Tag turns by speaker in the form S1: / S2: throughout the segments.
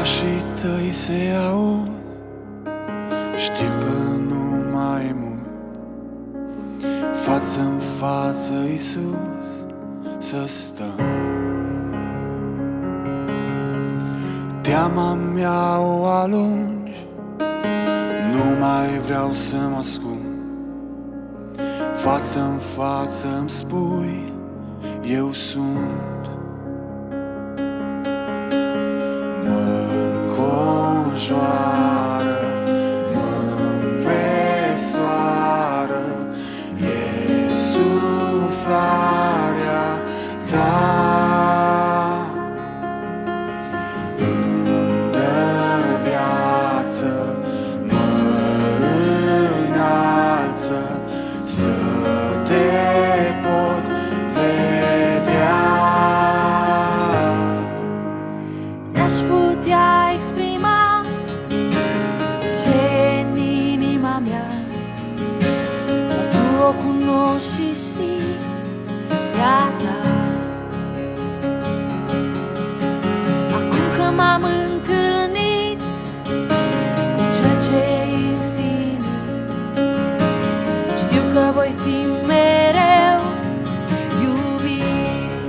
S1: Pașii tăi se aud, știu că nu mai e mult. Față-n față, Iisus, să stăm. Teama mea o alungi, nu mai vreau să mă ascund. Față-n față îmi spui, eu sunt. Mă înconjoară, mă împresoară, e suflarea ta. Îmi dă viață, mă înalță, să te pot vedea.
S2: N-aș putea exprima ce în inima mea, doar tu o cunoști și știi ea ta. Acum că m-am întâlnit cu cel ce e infinit, știu că voi fi mereu iubit.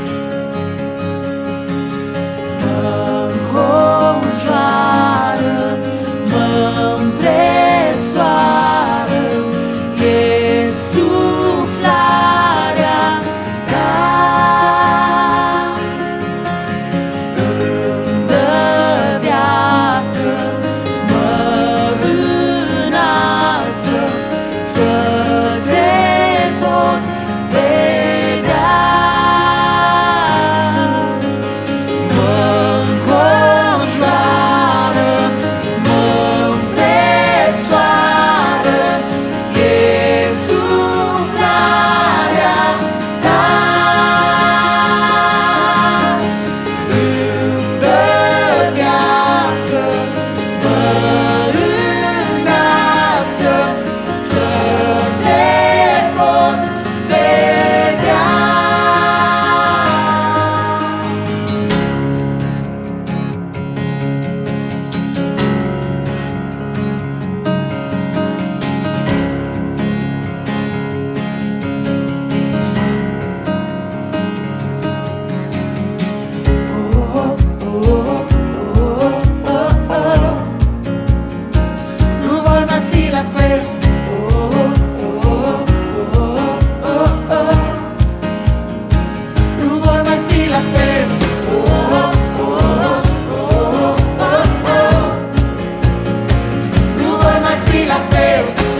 S2: Mă înconjoară, mă împresoară, e suflarea ta. Îmi dă viață, mă înalță, să te pot vedea. Mă înconjoară, mă împresoară, e suflarea ta. Îmi dă viață, mă înalță, să te pot vedea. Nu voi mai fi la fel. Nu voi mai fi la fel. Nu voi mai fi la fel.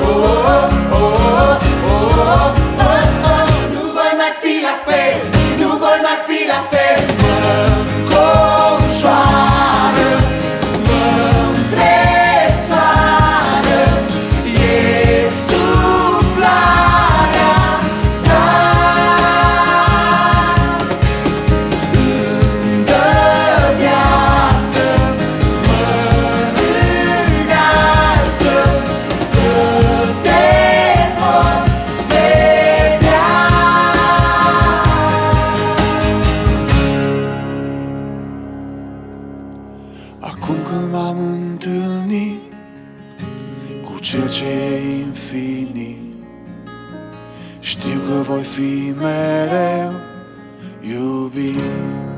S2: Nu voi mai fi la fel. Nu voi mai fi la fel. Mă înconjoară, mă împresoară, e suflarea ta. Îmi dă viață, mă înalță, să te pot vedea. Acum când m-am întâlnit cu cel ce e infinit, știu că voi fi mereu iubit.